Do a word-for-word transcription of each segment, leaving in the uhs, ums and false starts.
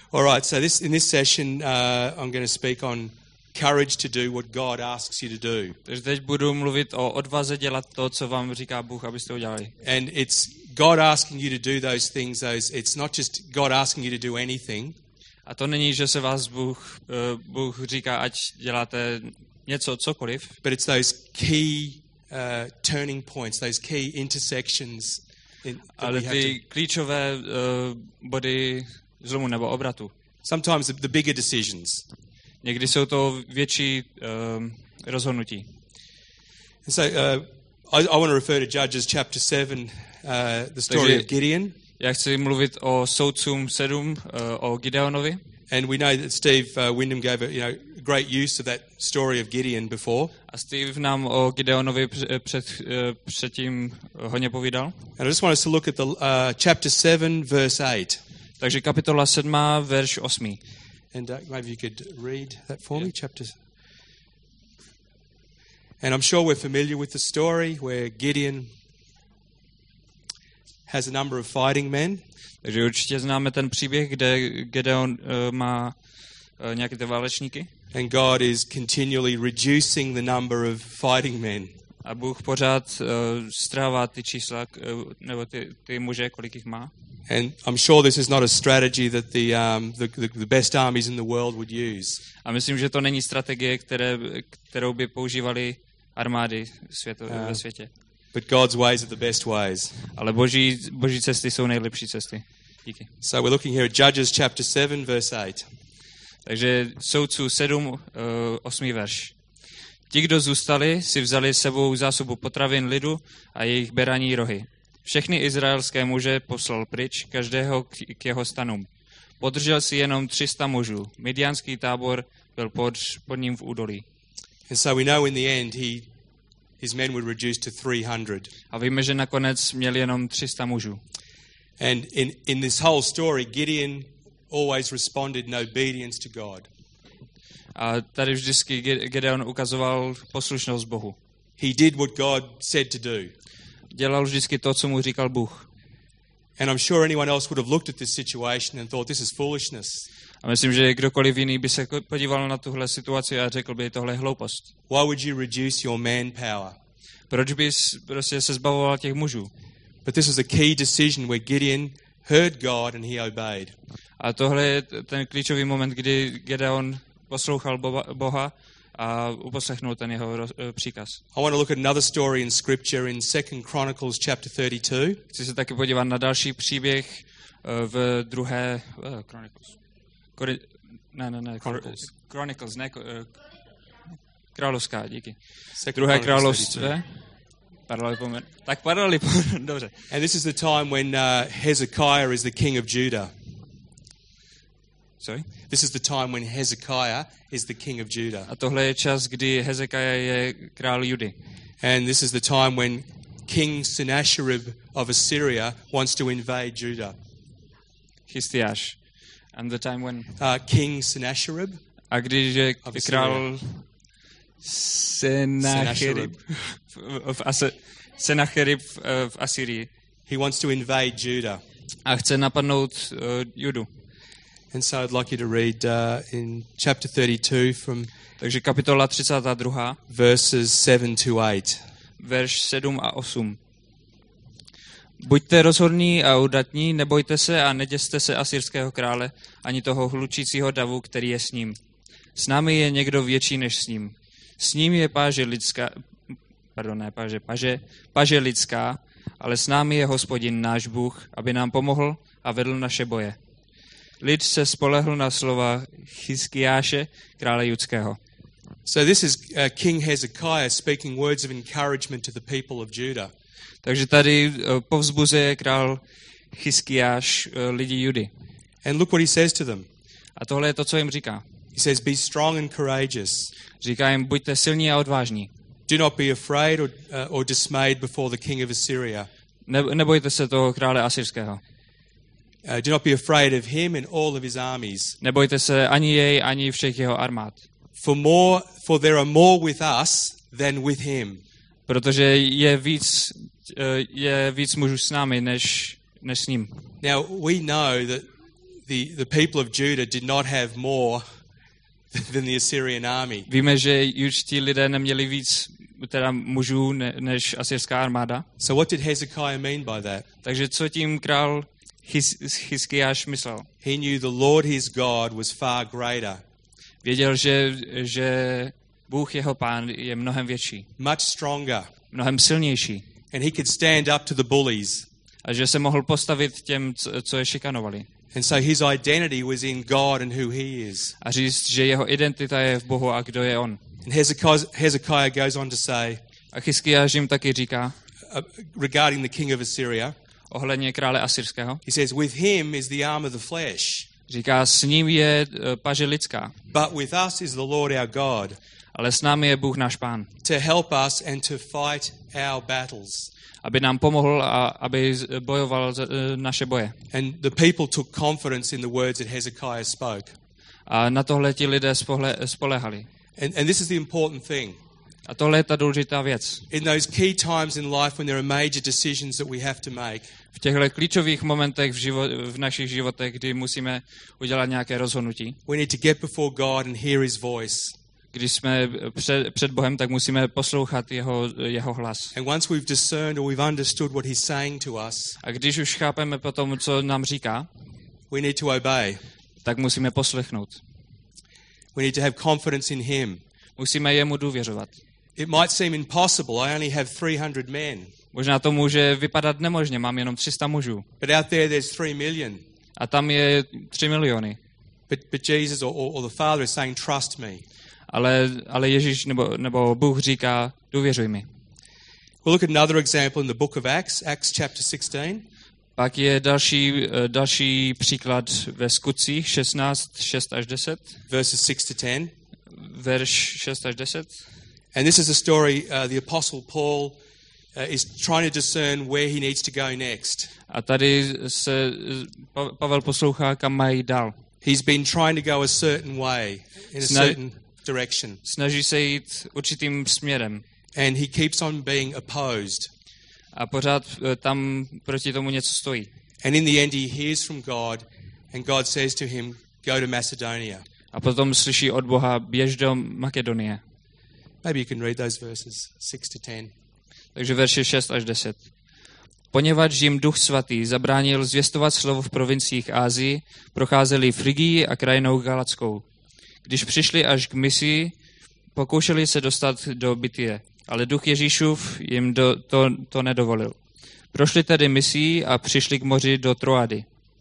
All right, so this in this session uh, I'm going to speak on courage to do what God asks you to do. Takže teď budu mluvit o odvaze dělat to, co vám říká Bůh, abyste udělali. And it's God asking you to do those things, those it's not just God asking you to do anything. A to není, že se vás Bůh, uh, Bůh říká, ať děláte něco, cokoliv. But it's those key uh, turning points, those key intersections. In, Ale ty to... klíčové uh, body zlomu nebo obratu. Sometimes the, the bigger decisions. Někdy jsou to větší uh, rozhodnutí. And so uh, I, I want to refer to Judges chapter seven, uh, the story Takže of Gideon. Já chci mluvit o soudcům sedm, uh, o Gideonovi. And we know that Steve uh, Wyndham gave a, you know, great use of that story of Gideon before. A Steve nám o Gideonovi před, předtím hodně povídal. And I just want us to look at the uh, chapter seven, verse eight. Takže kapitola sedmá, verš osmý. And uh, maybe you could read that for me, chapter. And I'm sure we're familiar with the story where Gideon has a number of fighting men. Takže určitě známe ten příběh, kde Gideon uh, má uh, nějaké ty válečníky. And God is continually reducing the number of fighting men. A Bůh pořád uh, strává ty čísla, uh, nebo ty, ty muže, kolik jich má. And I'm sure this is not a strategy that the, um, the, the, the best armies in the world would use. A myslím, že to není strategie, které, kterou by používali armády světo, uh, ve světě. But God's ways are the best ways. Ale boží, boží cesty jsou nejlepší cesty. Díky. So we're looking here at Judges chapter seven, verse eight. Takže soudců sedm, uh, osmý verš. Ti, kdo zůstali, si vzali s sebou zásobu potravin lidu a jejich beraní rohy. Všechny izraelské muže poslal pryč, každého k, k jeho stanům. Podržel si jenom tři sta mužů. Midianský tábor byl pod, pod ním v údolí. And so we know in the end he, his men were reduced to three hundred. A víme, že nakonec měli jenom tři sta mužů. And in, in this whole story, Gideon always responded in obedience to God. A tady vždycky Gideon ukazoval poslušnost Bohu. He did what God said to do. Dělal vždycky to, co mu říkal Bůh. And I'm sure anyone else would have looked at this situation and thought this is foolishness. A myslím, že kdokoliv jiný by se podíval na tuhle situaci a řekl by, tohle je hloupost. Why would you reduce your manpower? Proč bys prostě se zbavoval těch mužů? But this was a key decision where Gideon heard God and he obeyed. A tohle je ten klíčový moment, kdy Gideon poslouchal Boha a uposlechnul ten jeho příkaz. I want to look at another story in scripture in Second Chronicles chapter thirty-two. Chci se taky podívat na další příběh v druhé uh, Chronicles. Kori, ne, ne, ne. Chronicles. Chronicles, ne. Uh, královská, díky. Second Druhé Chronicles království. Padali po Tak padali po dobře. And this is the time when uh, Hezekiah is the king of Judah. Sorry? This is the time when Hezekiah is the king of Judah. A tohle je čas, kdy Hezekiah je král Judy. And this is the time when King Sennacherib of Assyria wants to invade Judah. Histiáš. And the time when uh, King Sennacherib. A když je král Sennacherib v Ase, Sennacherib v Asyrii. He wants to invade Judah. A chce napadnout uh, Judu. And so I'd like you to read uh, in chapter thirty-two from Takže kapitola třicátá druhá verses seven to eight. Verš sedm a osm. Buďte rozhodní a udatní, nebojte se a neděste se asyrského krále, ani toho hlučícího davu, který je s ním. S námi je někdo větší než s ním. S ním je páže lidská, pardon, ne páže, paže, paže lidská, ale s námi je Hospodin, náš Bůh, aby nám pomohl a vedl naše boje. Lid se spolehl na slova Hiskiáše, krále judského. So this is uh, King Hezekiah speaking words of encouragement to the people of Judah. Takže tady uh, povzbuzuje král Hiskiáš uh, lidi Judy. And look what he says to them. A tohle je to, co jim říká. He says, be strong and courageous. Říká jim, buďte silní a odvážní. Do not be afraid or, uh, or dismayed before the king of Assyria. Ne, nebojte se toho krále asyrského. Uh, do not be afraid of him and all of his armies. Nebojte se ani jej, ani všech jeho armád. For more, for there are more with us than with him. Protože je víc, je víc mužů s námi, než, než s ním. Now we know that the, the people of Judah did not have more than the Assyrian army. Víme, že judští lidé neměli víc teda mužů ne, než asyrská armáda. So what did Hezekiah mean by that? Takže co tím král Chiskiáš myslel? He knew the Lord his God was far greater. Věděl, že, že Bůh jeho pán je mnohem větší. Much stronger. Mnohem silnější. And he could stand up to the bullies. A že se mohl postavit těm, co je šikanovali. And so his identity was in God and who he is. A říct, že jeho identita je v Bohu a kdo je on. And Hezekiah, Hezekiah goes on to say, a Chiskiáš jim taky říká, uh, regarding the king of Assyria, ohledně krále asyrského, he says, with him is the arm of the flesh. Říká, s ním je uh, paže lidská. But with us is the Lord our God. Ale s námi je Bůh náš pán. To help us and to fight our battles. Aby nám pomohl a aby bojoval uh, naše boje. And the people took confidence in the words that Hezekiah spoke. A na tohle ti lidé spohle, spolehali. And, and this is the important thing. A tohle je ta důležitá věc. In those key times in life when there are major decisions that we have to make. V těchto klíčových momentech v, život, v našich životech, kdy musíme udělat nějaké rozhodnutí. We need to get before God and hear his voice. Když jsme před, před Bohem, tak musíme poslouchat jeho, jeho hlas. And once we've discerned or we've understood what he's saying to us, a když už chápeme potom, co nám říká, we need to obey. Tak musíme poslechnout. We need to have confidence in him. Musíme jemu důvěřovat. It might seem impossible. I only have three hundred men. Možná to může vypadat nemožně, mám jenom tři sta mužů. But out there there's three million. A tam je tři miliony. But, but Jesus or, or the Father is saying, trust me. Ale, ale Ježíš nebo, nebo Bůh říká, důvěřuj mi. We'll look at another example in the book of Acts, Acts chapter sixteen. Pak je další, další příklad ve Skutcích šestnáct, šest až deset. Verses six to ten. Verš šest až deset. And this is a story uh, the apostle Paul uh, is trying to discern where he needs to go next. A tady se Pavel poslouchá, kam mají dál. He's been trying to go a certain way, in a certain direction. Snaží se jít určitým směrem. And he keeps on being opposed. A pořád tam proti tomu něco stojí. And in the end he hears from God and God says to him, go to Macedonia. A potom slyší od Boha, běž do Makedonie. Maybe you can read those verses six to ten. Takže verše šest až deset. Poněvadž jim Duch Svatý zabránil zvěstovat slovo v provinciích Ázii, procházeli Frigii a krajinou Galackou. Když přišli až k Misii, pokoušeli se dostat do Bitie, ale Duch Ježíšův jim do, to, to nedovolil. Prošli tedy Misii a přišli k moři do Troady.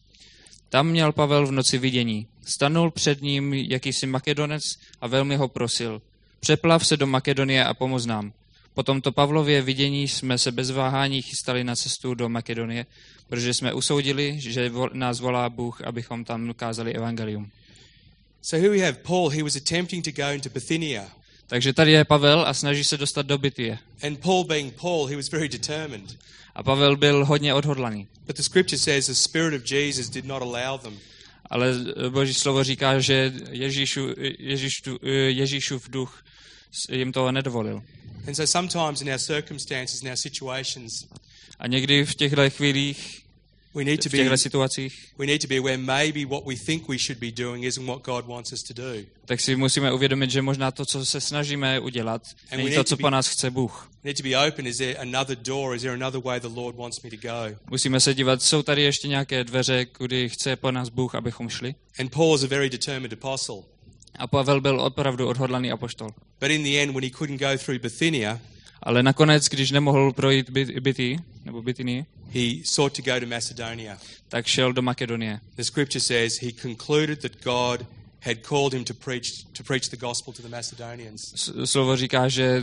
Tam měl Pavel v noci vidění. Stanul před ním jakýsi Makedonec a velmi ho prosil. Přeplav se do Makedonie a pomoz nám. Po tomto Pavlově vidění jsme se bez váhání chystali na cestu do Makedonie, protože jsme usoudili, že nás volá Bůh, abychom tam kázali evangelium. So here we have Paul, he was attempting to go into Bithynia. Takže tady je Pavel a snaží se dostat do Bitie. And Paul being Paul, he was very determined. A Pavel byl hodně odhodlaný. But the scripture says the Spirit of Jesus did not allow them. Ale Boží slovo říká, že Ježíšu, Ježíš, Ježíšův duch jim to nedovolil. And so sometimes in our circumstances, in our situations, a někdy v těchto chvílích, we need to v těchto be, situacích, we need to be aware maybe what we think we should be doing isn't what God wants us to do. Tak si musíme uvědomit, že možná to, co se snažíme udělat, není to, co po nás chce Bůh. Need to be open. Is there another door? Is there another way the Lord wants me to go? Musíme se dívat, jsou tady ještě nějaké dveře, kudy chce po nás Bůh, abychom šli. And Paul is a very determined apostle. A Pavel byl opravdu odhodlaný apoštol. But in the end, when he couldn't go through Bithynia, ale nakonec, když nemohl projít Bithy, nebo Bithyni, he sought to go to Macedonia. Tak šel do Makedonie. The scripture says he concluded that God had called him to preach to preach the gospel to the Macedonians. Slovo říká, že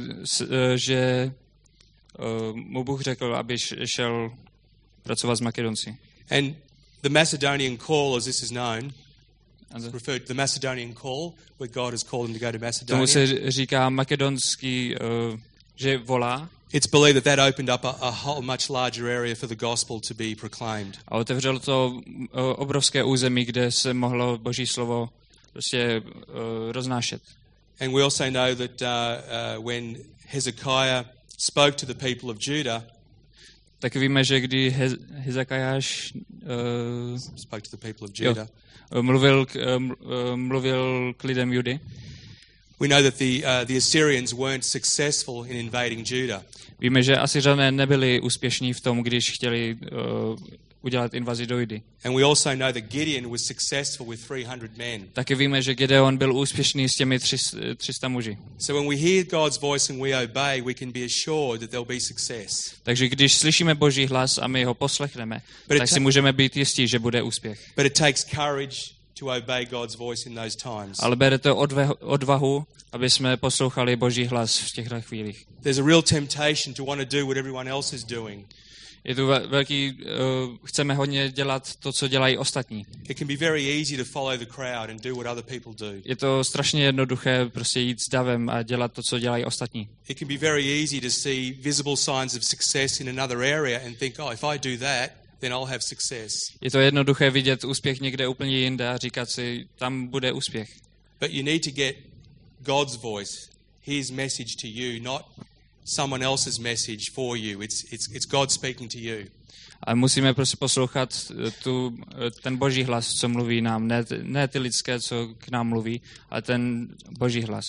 že uh, mu Bůh řekl, aby šel pracovat s Makedonci. And the Macedonian call, as this is known, referred to the Macedonian call, where God has called him to go to Macedonia. Tomu se říká makedonský, uh, že volá. It's believed that that opened up a, a whole much larger area for the gospel to be proclaimed. A otevřelo to uh, obrovské území, kde se mohlo Boží slovo prostě uh, roznášet. And we also know that uh, uh, when Hezekiah spoke to the people of Judah, Tak víme, že kdy Hez, Hezekiáš uh, spoke to the people of Judah. Jo, mluvil, k, uh, mluvil k lidem Judy. We know that the uh, the Assyrians weren't successful in invading Judah. Víme, že Asyřané nebyli úspěšní v tom, když chtěli uh, udělat invazi do Judy. And we also know that Gideon was successful with three hundred men. Taky víme, že Gideon byl úspěšný s těmi tři sta muži. So when we hear God's voice and we obey, we can be assured that there'll be success. Takže když slyšíme Boží hlas a my ho poslechneme, but tak si můžeme být jistí, že bude úspěch. But it takes courage to obey God's voice in those times. Ale bere to odvahu, aby jsme poslouchali Boží hlas v těchto chvílích. There's a real temptation to want to do what everyone else is doing. Je tu velký, uh, chceme hodně dělat to, co dělají ostatní. It can be very easy to follow the crowd and do what other people do. Je to strašně jednoduché prostě jít s davem a dělat to, co dělají ostatní. It can be very easy to see visible signs of success in another area and think, oh, if I do that, then I'll have success. Je to jednoduché vidět úspěch někde úplně jinde a říkat si, tam bude úspěch. But you need to get God's voice, His message to you, not someone else's message for you. It's it's it's God speaking to you. A musíme prostě poslouchat tu, ten Boží hlas, co mluví nám, ne, ne ty lidské, co k nám mluví, ale ten Boží hlas.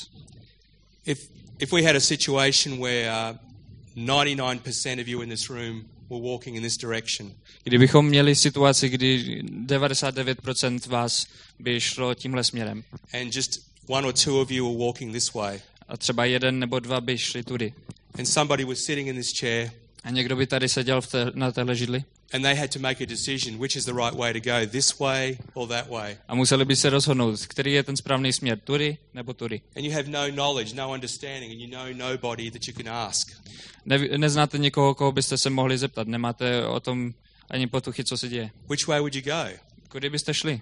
If if we had a situation where uh, ninety-nine percent of you in this room were walking in this direction. Kdybychom měli situaci, kdy devadesát devět procent vás by šlo tímhle směrem. And just one or two of you were walking this way. A třeba jeden nebo dva by šli tudy. And somebody was sitting in this chair. A někdo by tady seděl v té, na téhle židli. And they had to make a decision which is the right way to go, this way or that way. A museli by se rozhodnout, který je ten správný směr, tudy nebo tudy. And you have no knowledge, no understanding, and you know nobody that you can ask. Ne, neznáte někoho, koho byste se mohli zeptat, nemáte o tom ani potuchy, co se děje. Which way would you go? Kudy byste šli?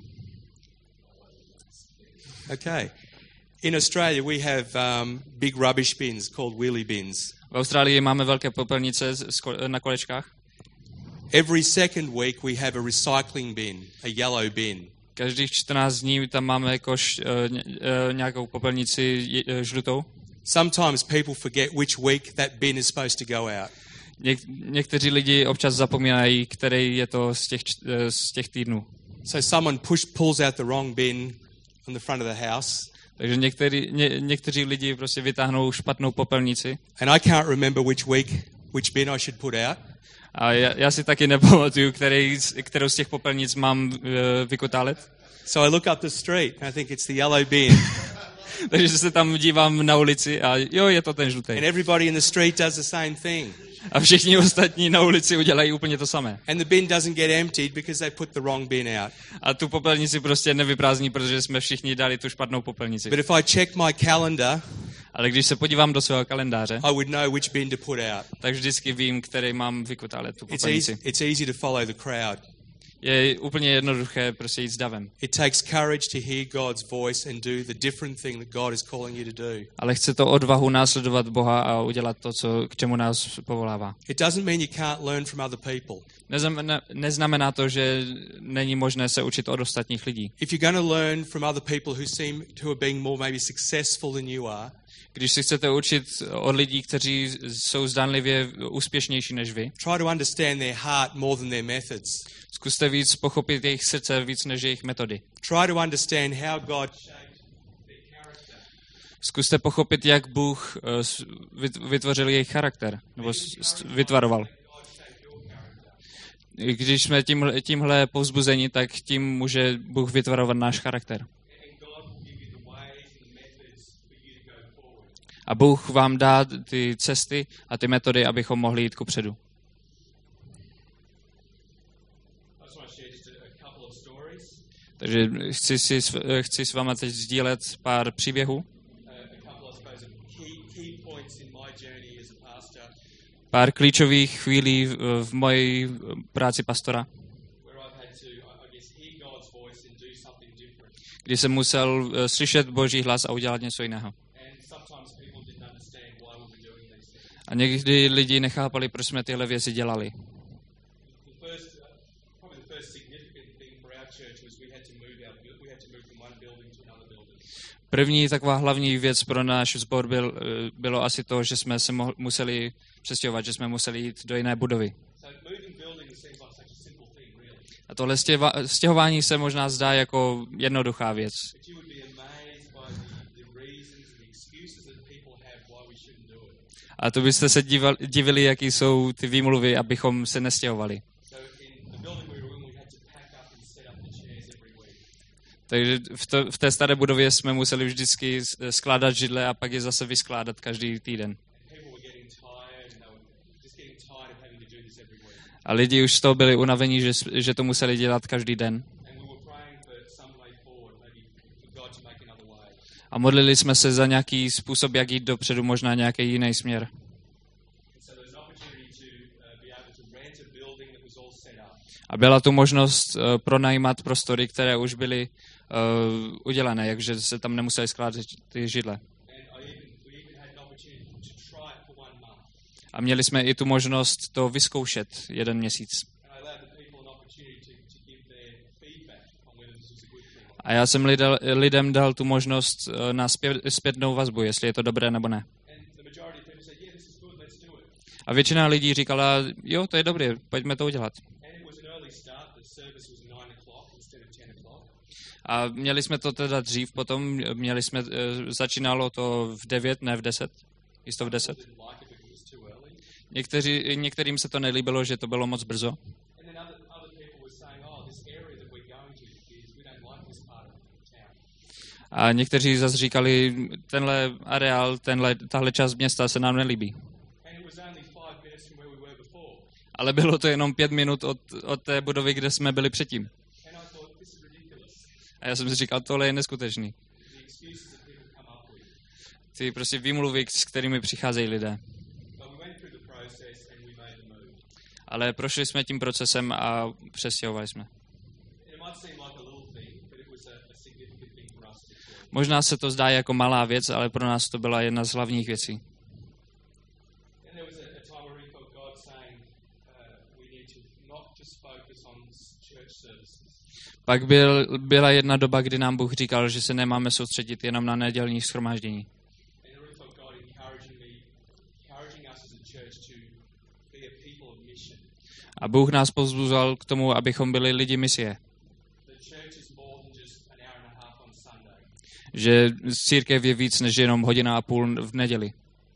Okay. In Australia we have um, big rubbish bins called wheelie bins. V Austrálii máme velké popelnice na kolečkách. Every second week we have a recycling bin, a yellow bin. Každých čtrnáct dní tam máme koš, uh, uh, nějakou popelnici uh, žlutou. Sometimes people forget which week that bin is supposed to go out. Něk, někteří lidi občas zapomínají, který je to z těch, uh, z těch týdnů. So someone push, pulls out the wrong bin on the front of the house. Takže některý, ně, někteří lidi prostě vytáhnou špatnou popelnici. And I can't remember which week, which bin I should put out. A já, já si taky nepamatuju, který, kterou z těch popelnic mám uh, vykotálet. So I look up the street and I think it's the yellow bin. Takže se tam dívám na ulici a jo, je to ten žlutý. And everybody in the street does the same thing. A všichni ostatní na ulici udělají úplně to samé. And the bin doesn't get emptied because they put the wrong bin out. A tu popelnici prostě nevyprázdní, protože jsme všichni dali tu špatnou popelnici. But if I check my calendar, ale když se podívám do svého kalendáře, I would know which bin to put out. Tak vždycky vím, který mám vykotálet tu It's popelnici. easy, it's easy to follow the crowd. Je úplně jednoduché prostě jít s davem. It takes courage to hear God's voice and do the different thing that God is calling you to do. Ale chce to odvahu následovat Boha a udělat to, co k čemu nás povolává. It doesn't mean you can't learn from other people. Neznamená, neznamená to, že není možné se učit od ostatních lidí. If you're going to learn from other people who seem to have been more maybe successful than you are, když si chcete učit od lidí, kteří jsou zdánlivě úspěšnější než vy, try to understand their heart more than their methods. Zkuste víc pochopit jejich srdce víc než jejich metody. Try to understand how God shaped their character. Zkuste pochopit, jak Bůh vytvořil jejich charakter, nebo vytvaroval. Když jsme tím, tímhle povzbuzeni, tak tím může Bůh vytvarovat náš charakter. A Bůh vám dá ty cesty a ty metody, abychom mohli jít kupředu. Takže chci, si, chci s váma teď sdílet pár příběhů. Pár klíčových chvílí v, v mojí práci pastora, kdy jsem musel slyšet Boží hlas a udělat něco jiného. A někdy lidi nechápali, proč jsme tyhle věci dělali. První taková hlavní věc pro náš sbor byl, bylo asi to, že jsme se mohli, museli přestěhovat, že jsme museli jít do jiné budovy. A tohle stěva, stěhování se možná zdá jako jednoduchá věc. A to byste se divali, divili, jaký jsou ty výmluvy, abychom se nestěhovali. Takže v, to, v té staré budově jsme museli vždycky skládat židle a pak je zase vyskládat každý týden. A lidi už z toho byli unavení, že, že to museli dělat každý den. A modlili jsme se za nějaký způsob, jak jít dopředu, možná nějaký jiný směr. A byla tu možnost uh, pronajímat prostory, které už byly uh, udělané, takže se tam nemuseli skládat ty židle. A měli jsme i tu možnost to vyzkoušet jeden měsíc. A já jsem lidel, lidem dal tu možnost na zpět, zpětnou vazbu, jestli je to dobré nebo ne. A většina lidí říkala, jo, to je dobré, pojďme to udělat. A měli jsme to teda dřív, potom měli jsme, začínalo to v devět, ne v deset. Jisto v deset. Někteří, některým se to nelíbilo, že to bylo moc brzo. A někteří zase říkali, tenhle areál, tenhle, tahle část města se nám nelíbí. Ale bylo to jenom pět minut od, od té budovy, kde jsme byli předtím. A já jsem si říkal, tohle je neskutečný. Ty prostě výmluvy, s kterými přicházejí lidé. Ale prošli jsme tím procesem a přestěhovali jsme. Možná se to zdá jako malá věc, ale pro nás to byla jedna z hlavních věcí. Pak byl, byla jedna doba, kdy nám Bůh říkal, že se nemáme soustředit jenom na nedělní shromáždění. A Bůh nás povzbuzoval k tomu, abychom byli lidi misie. Že církev je víc než jenom hodina a půl v neděli.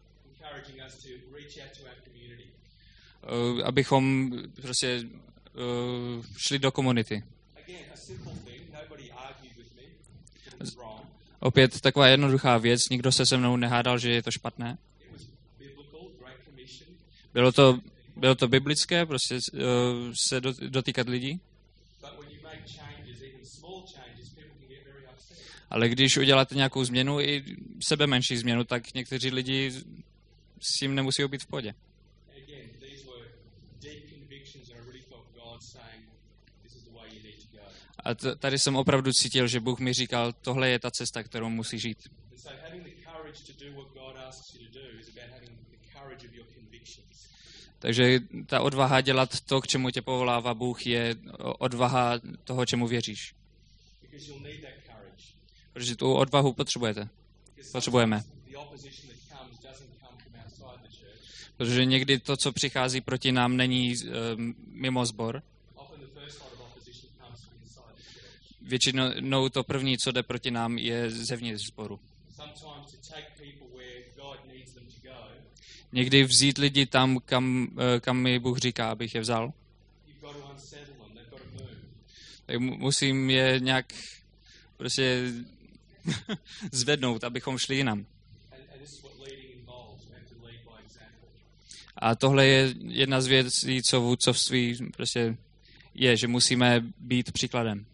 Uh, abychom prostě uh, šli do komunity. Opět taková jednoduchá věc, nikdo se se mnou nehádal, že je to špatné. Bylo to, bylo to biblické, prostě uh, se dotýkat lidí. Ale když uděláte nějakou změnu, i sebe menší změnu, tak někteří lidi s tím nemusí být v pohodě. A t- tady jsem opravdu cítil, že Bůh mi říkal, tohle je ta cesta, kterou musíš žít. Takže ta odvaha dělat to, k čemu tě povolává Bůh, je odvaha toho, čemu věříš. Protože tu odvahu potřebujete. Potřebujeme. Protože někdy to, co přichází proti nám, není um, mimo sbor. Většinou to první, co jde proti nám, je zevnitř sboru. Někdy vzít lidi tam, kam, kam mi Bůh říká, abych je vzal. Tak musím je nějak prostě zvednout, abychom šli jinam. A tohle je jedna z věcí, co vůdcovství prostě je, že musíme být příkladem.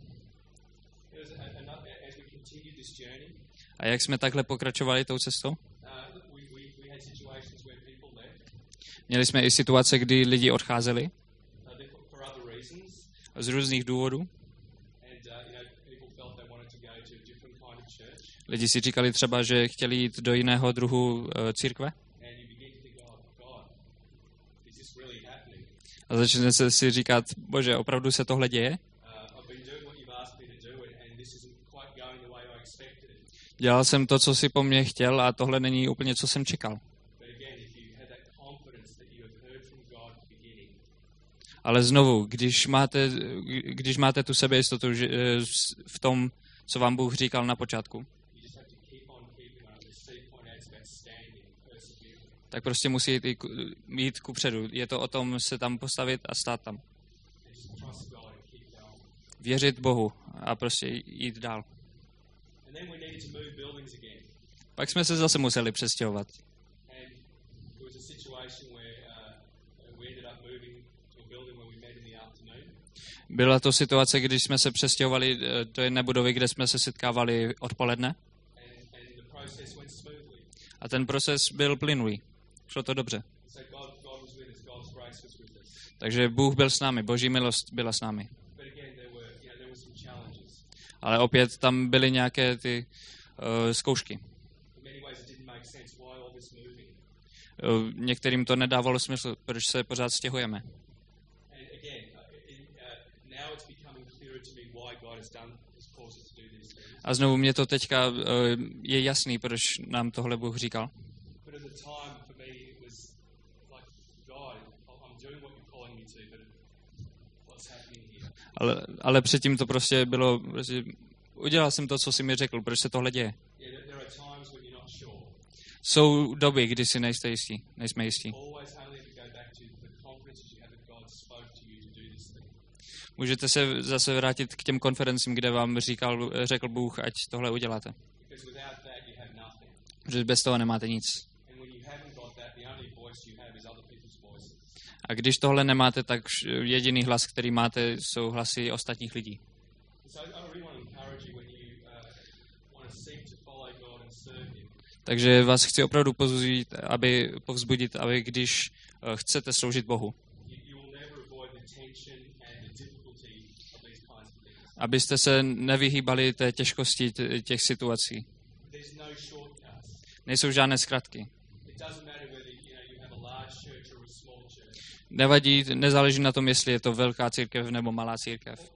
A jak jsme takhle pokračovali tou cestou? Měli jsme i situace, kdy lidi odcházeli z různých důvodů. Lidi si říkali třeba, že chtěli jít do jiného druhu uh, církve. A začne se si říkat, bože, opravdu se tohle děje? Dělal jsem to, co si po mně chtěl a tohle není úplně, co jsem čekal. Ale znovu, když máte, když máte tu sebejistotu že, v tom, co vám Bůh říkal na počátku, tak prostě musíte jít, jít kupředu. Je to o tom se tam postavit a stát tam. Věřit Bohu a prostě jít dál. Pak jsme se zase museli přestěhovat. Byla to situace, když jsme se přestěhovali do jedné budovy, kde jsme se setkávali odpoledne. A ten proces byl plynulý. Šlo to dobře. Takže Bůh byl s námi, Boží milost byla s námi. Ale opět tam byly nějaké ty uh, zkoušky. Uh, některým to nedávalo smysl, proč se pořád stěhujeme. A znovu mě to teďka uh, je jasný, proč nám tohle Bůh říkal. Ale, ale předtím to prostě bylo, prostě, udělal jsem to, co jsi mi řekl, proč se tohle děje. Jsou doby, kdy si nejste jistí, nejsme jistí. Můžete se zase vrátit k těm konferencím, kde vám říkal, řekl Bůh, ať tohle uděláte. Protože bez toho nemáte nic. A když tohle nemáte, tak jediný hlas, který máte, jsou hlasy ostatních lidí. Takže vás chci opravdu povzbudit, aby, povzbudit, aby když chcete sloužit Bohu, abyste se nevyhýbali té těžkosti těch situací. Nejsou žádné zkratky. Nevadí, nezáleží na tom, jestli je to velká církev nebo malá církev.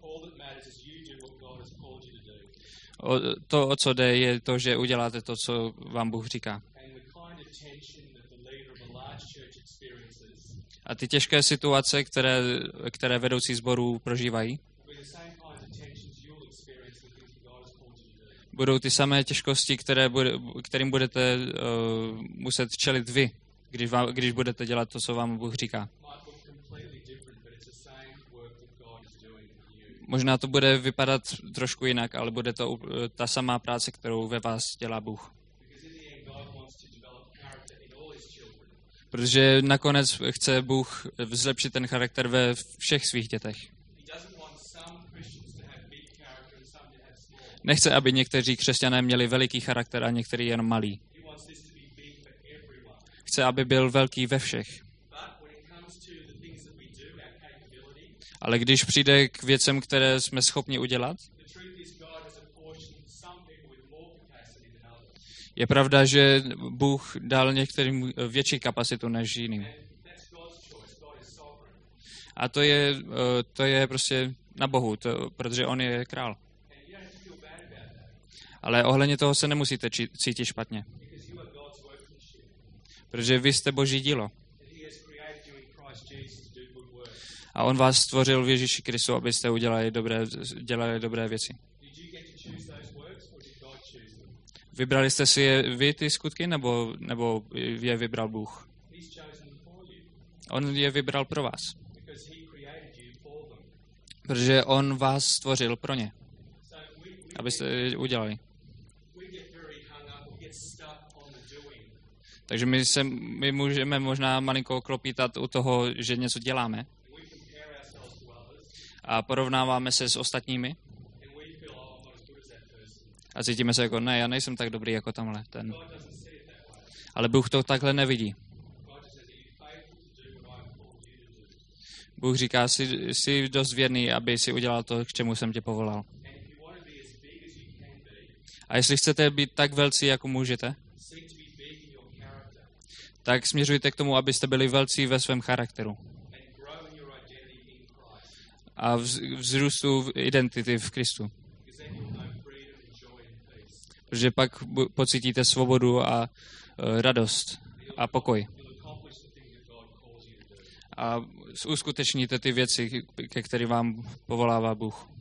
O, to, o co jde, je to, že uděláte to, co vám Bůh říká. A ty těžké situace, které, které vedoucí sborů prožívají, budou ty samé těžkosti, které bude, kterým budete uh, muset čelit vy, když, vám, když budete dělat to, co vám Bůh říká. Možná to bude vypadat trošku jinak, ale bude to ta samá práce, kterou ve vás dělá Bůh. Protože nakonec chce Bůh zlepšit ten charakter ve všech svých dětech. Nechce, aby někteří křesťané měli veliký charakter a některý jenom malý. Chce, aby byl velký ve všech. Ale když přijde k věcem, které jsme schopni udělat, je pravda, že Bůh dal některým větší kapacitu než jiným. A to je, to je prostě na Bohu, to, protože on je král. Ale ohledně toho se nemusíte cítit špatně. Protože vy jste Boží dílo. A on vás stvořil v Ježíši Kristu, abyste udělali dobré, dělali dobré věci. Vybrali jste si je vy ty skutky, nebo, nebo je vybral Bůh? On je vybral pro vás. Protože on vás stvořil pro ně. Abyste je udělali. Takže my, se, my můžeme možná malinko klopítat u toho, že něco děláme. A porovnáváme se s ostatními. A cítíme se jako, ne, já nejsem tak dobrý jako tamhle. Ten. Ale Bůh to takhle nevidí. Bůh říká, jsi, jsi dost věrný, aby si udělal to, k čemu jsem tě povolal. A jestli chcete být tak velcí, jako můžete, tak směřujte k tomu, abyste byli velcí ve svém charakteru. A vzrůstu identity v Kristu. Protože pak pocítíte svobodu a radost a pokoj. A a uskutečníte ty věci, ke kterým vám povolává Bůh.